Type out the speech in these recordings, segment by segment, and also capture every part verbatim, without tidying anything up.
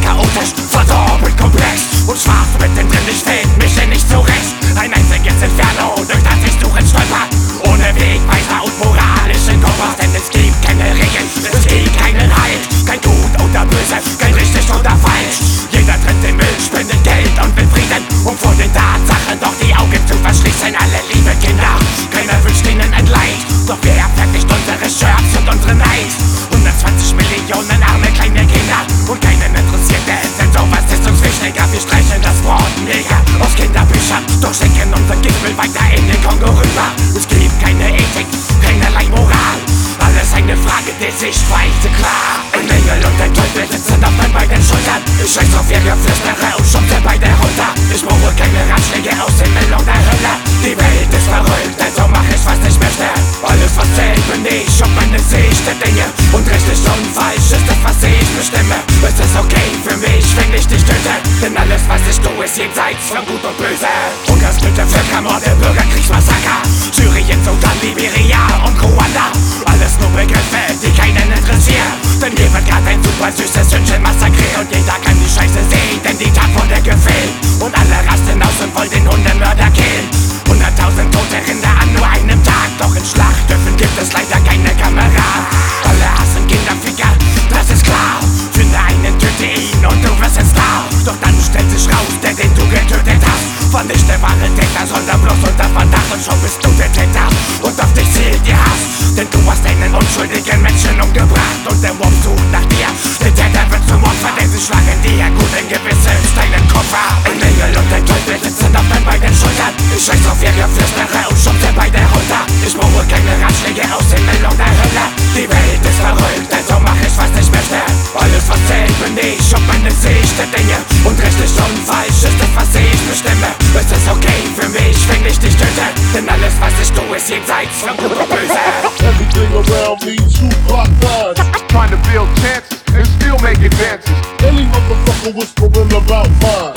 chaotisch, verdorben, komplex und schwarz mittendrin, ich find mich hier nicht zurecht. Ein einziges Inferno, durch das ich suchen stolper, ohne Wegweiser und moralischen Kompass, denn es gibt keine Regeln, es gibt keinen Halt, kein Gut oder Böse, kein richtig oder falsch. Jeder tritt den Müll, spendet Geld und will Frieden, um vor den Tatsachen doch die Augen zu verschließen. Alle liebe Kinder, keiner wünscht ihnen ein Leid, doch wer fertigt unsere Shirts und unsere Neid? hundertzwanzig Millionen arme kleine Kinder und keinen interessiert es, denn sowas ist uns wichtiger. Wir streichen das Wort Neger aus Kinderbüchern, doch schicken unser Giftmüll weiter in den Kongo rüber. Es gibt keine Ethik, keinerlei Moral, alles eine Frage der Sichtweise, klar. Ein Engel und ein Teufel sitzen auf meinen beiden Schultern, ich scheiß auf ihre Flüstere und schubse beide runter. Ich brauche keine Ratschläge aus Himmel und der Hölle, die Welt ist verrückt, also mach ich was ich möchte. Alles was zählt bin ich und meine Sicht der Dinge, und richtig und falsch ist das was ich bestimme. Es ist okay für mich, wenn ich dich töte, denn alles was ich tue ist jenseits von Gut und Böse. Hungersnöte, Völkermorde, Bürgerkriegsmassaker, Syrien, Sudan, Liberia und Ruanda, alles nur Begriffe, die keinen interessieren, denn hier wird grad ein super süßes Hündchen massakriert und jeder kann die Scheiße sehen, denn die Tat wurde gefilmt und alle rasten aus und wollen den Hundemörder killen. Hunderttausend tote Rinder an nur einem Tag, doch in Schlachthöfen gibt es leider keine Kamera. Alle hassen Kinderficker, das ist klar, finde einen, töte ihn und du wirst ein Star. Doch dann stellt sich raus, der den du getötet hast, war nicht der wahre Täter, sondern bloß unter Verdacht, und schon bist du der Täter und auf dich zielt ihr Hass, denn du hast einen unschuldigen Menschen umgebracht und der Mob sucht nach dir. Der Täter wird zum Opfer, denn sie schlagen dir guten Gewissens deinen Koffer. Ein Engel und ein Teufel sitzen auf meinen beiden Schultern, ich scheiß auf ihre Flüstere und schubse beide runter. Ich brauche keine Ratschläge aus Himmel und der Hölle, die Welt ist verrückt, also mach ich was ich möchte. Alles was zählt bin ich und meine Sicht der Dinge, und richtig und falsch ist das was ich bestimme. Es ist okay für mich, wenn ich dich töte, denn alles was ich tue ist jenseits von Gut und Böse. Everything around me, two block lines. Trying to build chances and still make advances. Any motherfucker whispering about mine.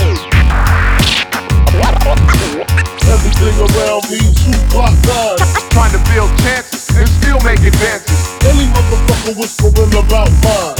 Everything around me, two block lines. Trying to build chances and still make advances. Any motherfucker whispering about mine.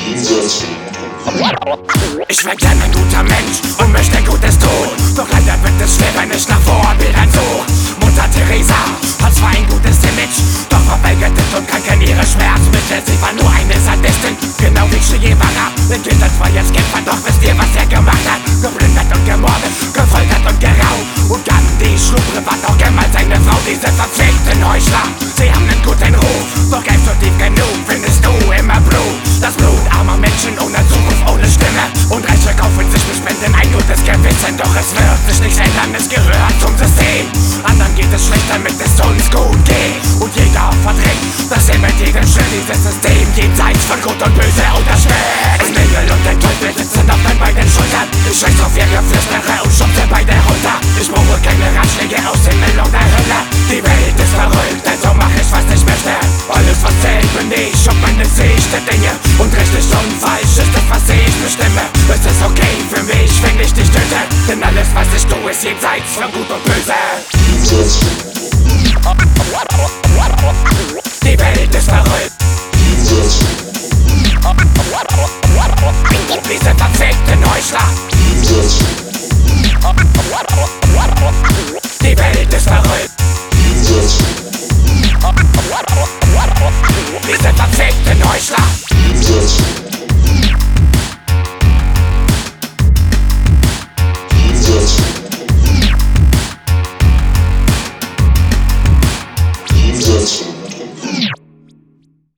Ich wär gern ein guter Mensch und möchte Gutes tun, doch leider wird es schwer, wenn ich nach Vorbildern such. Mutter Teresa hat zwar ein gutes Image, doch verweigertet und krank an ihre Schmerzmittel. Sie war nur eine Sadistin, genau wie Che Guevara. Er gilt als Freiheitskämpfer, doch wisst ihr, was er gemacht hat? Geplündert und gemordet, gefoltert und geraubt. Und Gandhi schlug privat auch gern mal seine Frau, diese verfickten Heuchler. Sie haben einen guten Ruf, doch greifst du tief genug, findest du immer Blut. Das Blut armer Menschen ohne Zukunft, ohne Stimme. Und Reiche kaufen sich mit Spenden ein gutes Gewissen, doch es wird sich nichts ändern, es gehört zum System. Anderen geht es schlecht, damit es uns gut geht, und jeder verdrängt, dass er mit jedem Schritt dieses System jenseits von Gut und Böse unterschlägt. Ein Engel und ein Teufel sitzen auf meinen beiden Schultern, ich scheiß auf ihre Flüstere und schubse beide runter. Ich brauche keine Ratschläge aus Himmel und der Hölle, die Welt ist verrückt, also mach ich was ich möchte. Alles was zählt bin ich und meine Sicht der Dinge, und richtig und falsch ist das was ich bestimme. Es ist okay für mich, wenn ich dich töte, denn alles was ich tue ist jenseits von Gut und Böse. Die Welt ist verrückt. Diese verfickten Heuchler. Die Welt ist verrückt.